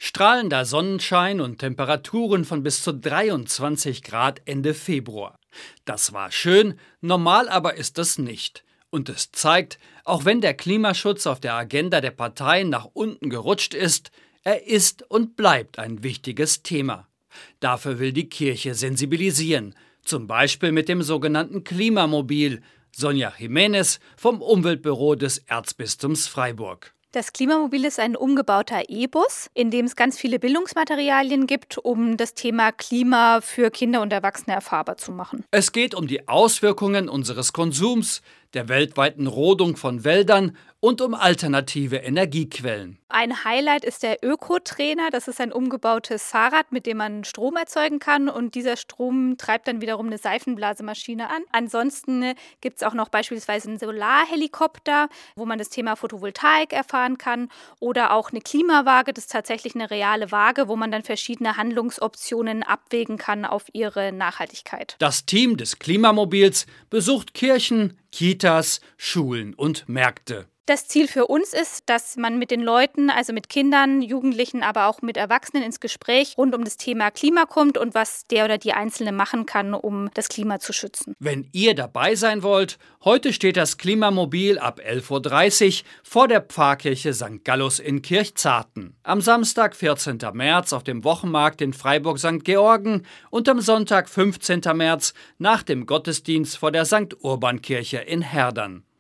Strahlender Sonnenschein und Temperaturen von bis zu 23 Grad Ende Februar. Das war schön, normal aber ist es nicht. Und es zeigt, auch wenn der Klimaschutz auf der Agenda der Parteien nach unten gerutscht ist, er ist und bleibt ein wichtiges Thema. Dafür will die Kirche sensibilisieren, zum Beispiel mit dem sogenannten Klimamobil. Sonja Jiménez vom Umweltbüro des Erzbistums Freiburg. Das Klimamobil ist ein umgebauter E-Bus, in dem es ganz viele Bildungsmaterialien gibt, um das Thema Klima für Kinder und Erwachsene erfahrbar zu machen. Es geht um die Auswirkungen unseres Konsums, der weltweiten Rodung von Wäldern und um alternative Energiequellen. Ein Highlight ist der Ökotrainer. Das ist ein umgebautes Fahrrad, mit dem man Strom erzeugen kann. Und dieser Strom treibt dann wiederum eine Seifenblasemaschine an. Ansonsten gibt es auch noch beispielsweise einen Solarhelikopter, wo man das Thema Photovoltaik erfahren kann. Oder auch eine Klimawaage, das ist tatsächlich eine reale Waage, wo man dann verschiedene Handlungsoptionen abwägen kann auf ihre Nachhaltigkeit. Das Team des Klimamobils besucht Kirchen, Kitas, Schulen und Märkte. Das Ziel für uns ist, dass man mit den Leuten, also mit Kindern, Jugendlichen, aber auch mit Erwachsenen ins Gespräch rund um das Thema Klima kommt und was der oder die Einzelne machen kann, um das Klima zu schützen. Wenn ihr dabei sein wollt, heute steht das Klimamobil ab 11:30 Uhr vor der Pfarrkirche St. Gallus in Kirchzarten. Am Samstag, 14. März, auf dem Wochenmarkt in Freiburg-St. Georgen und am Sonntag, 15. März, nach dem Gottesdienst vor der St. Urban-Kirche in Herdern.